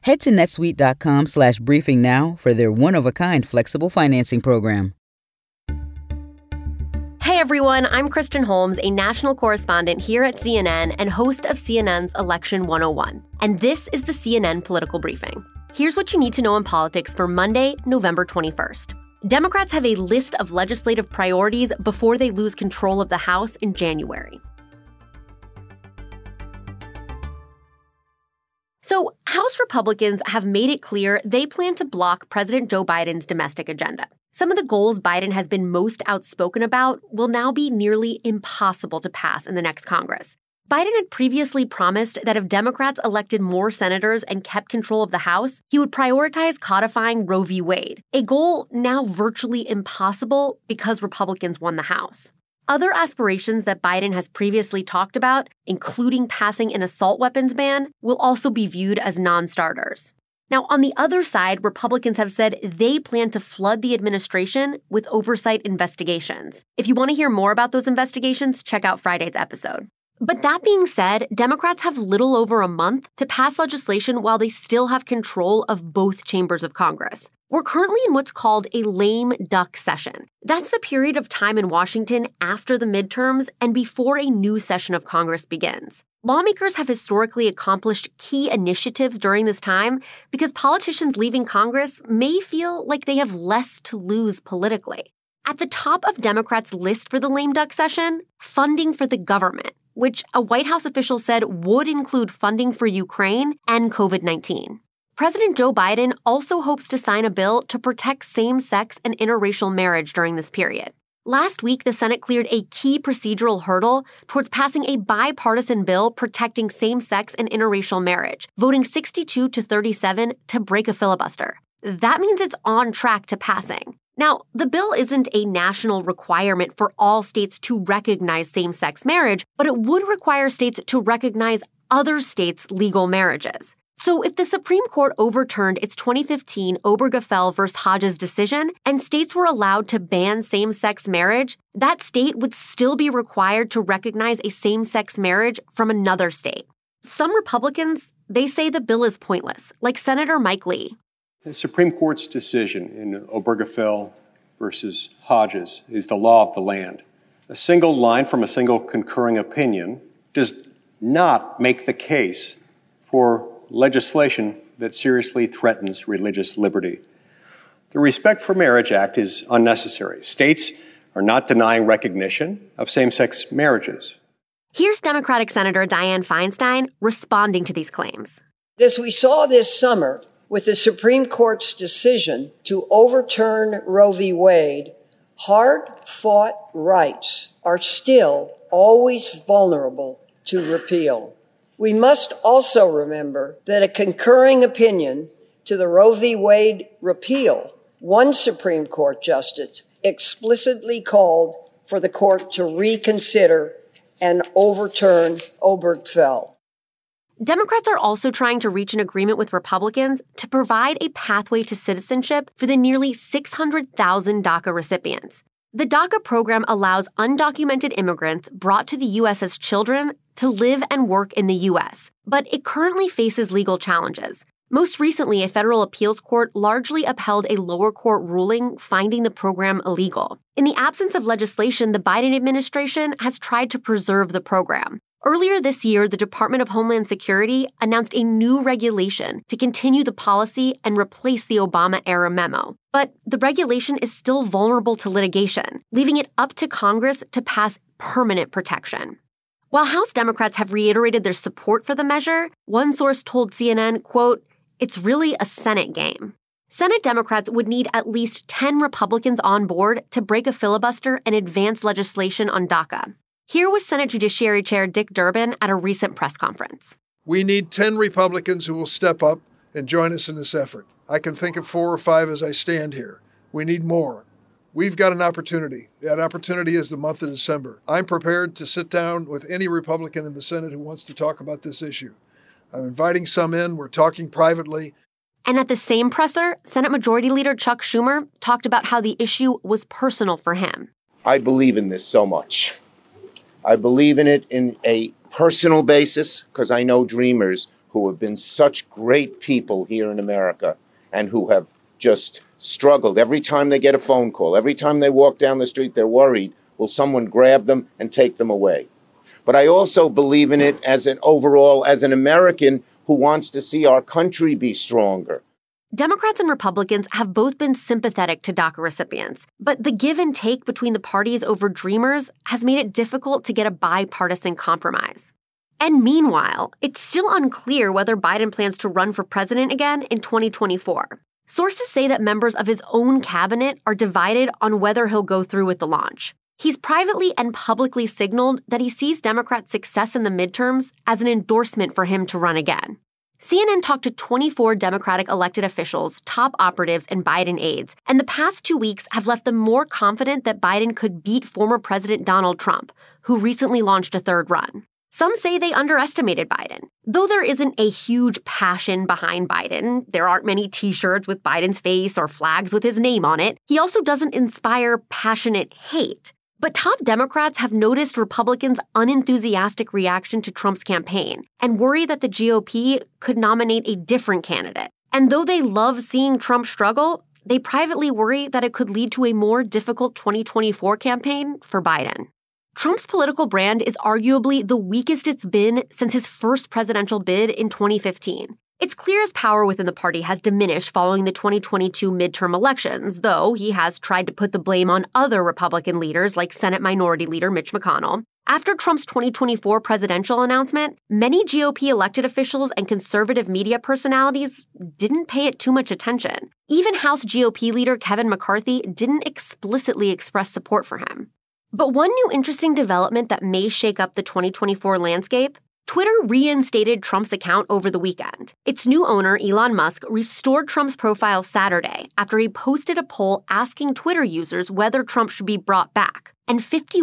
Head to netsuite.com/briefing now for their one-of-a-kind flexible financing program. Hey everyone, I'm Kristen Holmes, a national correspondent here at CNN and host of CNN's Election 101. And this is the CNN Political Briefing. Here's what you need to know in politics for Monday, November 21st. Democrats have a list of legislative priorities before they lose control of the House in January. So, House Republicans have made it clear they plan to block President Joe Biden's domestic agenda. Some of the goals Biden has been most outspoken about will now be nearly impossible to pass in the next Congress. Biden had previously promised that if Democrats elected more senators and kept control of the House, he would prioritize codifying Roe v. Wade, a goal now virtually impossible because Republicans won the House. Other aspirations that Biden has previously talked about, including passing an assault weapons ban, will also be viewed as non-starters. Now, on the other side, Republicans have said they plan to flood the administration with oversight investigations. If you want to hear more about those investigations, check out Friday's episode. But that being said, Democrats have little over a month to pass legislation while they still have control of both chambers of Congress. We're currently in what's called a lame duck session. That's the period of time in Washington after the midterms and before a new session of Congress begins. Lawmakers have historically accomplished key initiatives during this time because politicians leaving Congress may feel like they have less to lose politically. At the top of Democrats' list for the lame duck session, funding for the government, which a White House official said would include funding for Ukraine and COVID-19. President Joe Biden also hopes to sign a bill to protect same-sex and interracial marriage during this period. Last week, the Senate cleared a key procedural hurdle towards passing a bipartisan bill protecting same-sex and interracial marriage, voting 62 to 37 to break a filibuster. That means it's on track to passing. Now, the bill isn't a national requirement for all states to recognize same-sex marriage, but it would require states to recognize other states' legal marriages. So if the Supreme Court overturned its 2015 Obergefell v. Hodges decision and states were allowed to ban same-sex marriage, that state would still be required to recognize a same-sex marriage from another state. Some Republicans, they say the bill is pointless, like Senator Mike Lee. The Supreme Court's decision in Obergefell versus Hodges is the law of the land. A single line from a single concurring opinion does not make the case for legislation that seriously threatens religious liberty. The Respect for Marriage Act is unnecessary. States are not denying recognition of same-sex marriages. Here's Democratic Senator Dianne Feinstein responding to these claims. As we saw this summer with the Supreme Court's decision to overturn Roe v. Wade, hard-fought rights are still always vulnerable to repeal. We must also remember that a concurring opinion to the Roe v. Wade repeal, one Supreme Court justice explicitly called for the court to reconsider and overturn Obergefell. Democrats are also trying to reach an agreement with Republicans to provide a pathway to citizenship for the nearly 600,000 DACA recipients. The DACA program allows undocumented immigrants brought to the U.S. as children to live and work in the U.S., but it currently faces legal challenges. Most recently, a federal appeals court largely upheld a lower court ruling finding the program illegal. In the absence of legislation, the Biden administration has tried to preserve the program. Earlier this year, the Department of Homeland Security announced a new regulation to continue the policy and replace the Obama-era memo. But the regulation is still vulnerable to litigation, leaving it up to Congress to pass permanent protection. While House Democrats have reiterated their support for the measure, one source told CNN, quote, "It's really a Senate game." Senate Democrats would need at least 10 Republicans on board to break a filibuster and advance legislation on DACA. Here was Senate Judiciary Chair Dick Durbin at a recent press conference. We need 10 Republicans who will step up and join us in this effort. I can think of 4 or 5 as I stand here. We need more. We've got an opportunity. That opportunity is the month of December. I'm prepared to sit down with any Republican in the Senate who wants to talk about this issue. I'm inviting some in. We're talking privately. And at the same presser, Senate Majority Leader Chuck Schumer talked about how the issue was personal for him. I believe in this so much. I believe in it in a personal basis because I know dreamers who have been such great people here in America and who have just struggled. Every time they get a phone call, every time they walk down the street, they're worried, will someone grab them and take them away? But I also believe in it as an American who wants to see our country be stronger. Democrats and Republicans have both been sympathetic to DACA recipients, but the give and take between the parties over Dreamers has made it difficult to get a bipartisan compromise. And meanwhile, it's still unclear whether Biden plans to run for president again in 2024. Sources say that members of his own cabinet are divided on whether he'll go through with the launch. He's privately and publicly signaled that he sees Democrats' success in the midterms as an endorsement for him to run again. CNN talked to 24 Democratic elected officials, top operatives, and Biden aides, and the past 2 weeks have left them more confident that Biden could beat former President Donald Trump, who recently launched a third run. Some say they underestimated Biden. Though there isn't a huge passion behind Biden, there aren't many T-shirts with Biden's face or flags with his name on it, he also doesn't inspire passionate hate. But top Democrats have noticed Republicans' unenthusiastic reaction to Trump's campaign and worry that the GOP could nominate a different candidate. And though they love seeing Trump struggle, they privately worry that it could lead to a more difficult 2024 campaign for Biden. Trump's political brand is arguably the weakest it's been since his first presidential bid in 2015. It's clear his power within the party has diminished following the 2022 midterm elections, though he has tried to put the blame on other Republican leaders like Senate Minority Leader Mitch McConnell. After Trump's 2024 presidential announcement, many GOP elected officials and conservative media personalities didn't pay it too much attention. Even House GOP leader Kevin McCarthy didn't explicitly express support for him. But one new interesting development that may shake up the 2024 landscape: Twitter reinstated Trump's account over the weekend. Its new owner, Elon Musk, restored Trump's profile Saturday after he posted a poll asking Twitter users whether Trump should be brought back, and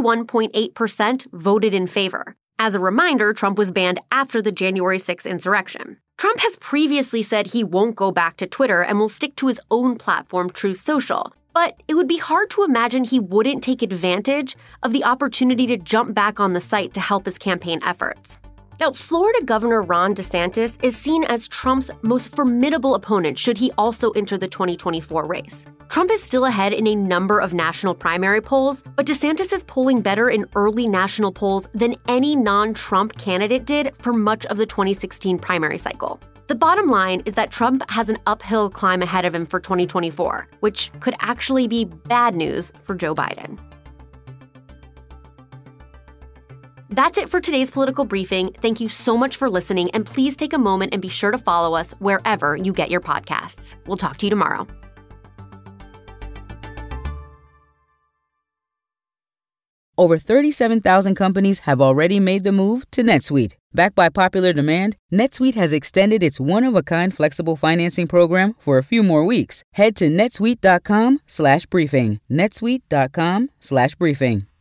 51.8% voted in favor. As a reminder, Trump was banned after the January 6th insurrection. Trump has previously said he won't go back to Twitter and will stick to his own platform, Truth Social. But it would be hard to imagine he wouldn't take advantage of the opportunity to jump back on the site to help his campaign efforts. Now, Florida Governor Ron DeSantis is seen as Trump's most formidable opponent should he also enter the 2024 race. Trump is still ahead in a number of national primary polls, but DeSantis is polling better in early national polls than any non-Trump candidate did for much of the 2016 primary cycle. The bottom line is that Trump has an uphill climb ahead of him for 2024, which could actually be bad news for Joe Biden. That's it for today's political briefing. Thank you so much for listening, and please take a moment and be sure to follow us wherever you get your podcasts. We'll talk to you tomorrow. Over 37,000 companies have already made the move to NetSuite. Backed by popular demand, NetSuite has extended its one-of-a-kind flexible financing program for a few more weeks. Head to netsuite.com/briefing. netsuite.com/briefing.